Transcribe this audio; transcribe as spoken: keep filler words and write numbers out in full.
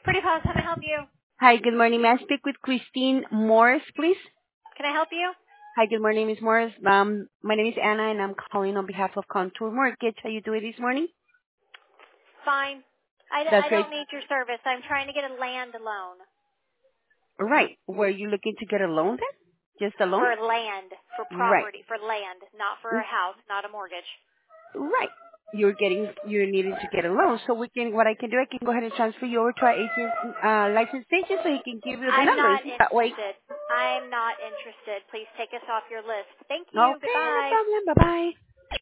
Pretty Paws, how can I help you? Hi, good morning. May I speak with Christine Morris, please? Can I help you? Hi, good morning, Miss Morris. Um, my name is Anna, and I'm calling on behalf of Contour Mortgage. How you doing this morning? Fine. I, That's I great. don't need your service. I'm trying to get a land loan. Right. Were you looking to get a loan then? Just a loan? For land. For Right. property. For land. Not for a house. Not a mortgage. Right. You're getting, you're needing to get a loan. So we can, what I can do, I can go ahead and transfer you over to our agent, uh, licensed agent so he can give you the I'm numbers. not That way. interested. I'm not interested. Please take us off your list. Thank you. Okay, no Goodbye. problem. Bye-bye.